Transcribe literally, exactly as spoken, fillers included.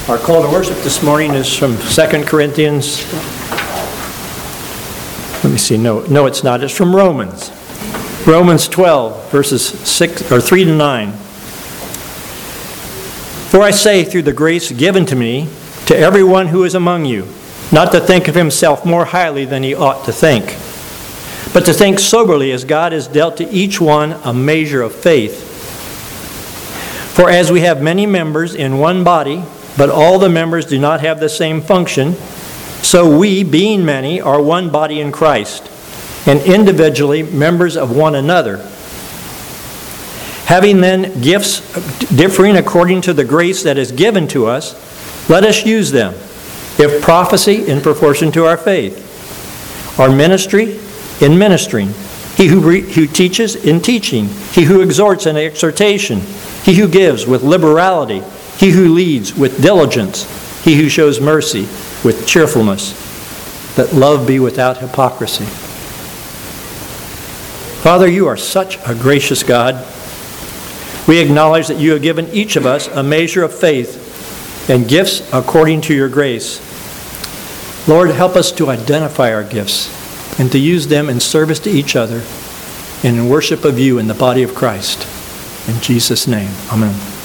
Our call to worship this morning is from Second Corinthians. Let me see. No, no, it's not. It's from Romans. Romans twelve, verses six or three to nine. For I say, through the grace given to me, to everyone who is among you, not to think of himself more highly than he ought to think, but to think soberly as God has dealt to each one a measure of faith. For as we have many members in one body, but all the members do not have the same function, so we, being many, are one body in Christ, and individually members of one another. Having then gifts differing according to the grace that is given to us, let us use them. If prophecy, in proportion to our faith. Our ministry, in ministering. He who, re- who teaches, in teaching. He who exhorts, in exhortation. He who gives, with liberality. He who leads, with diligence. He who shows mercy, with cheerfulness. Let love be without hypocrisy. Father, you are such a gracious God. We acknowledge that you have given each of us a measure of faith and gifts according to your grace. Lord, help us to identify our gifts and to use them in service to each other and in worship of you in the body of Christ. In Jesus' name, amen.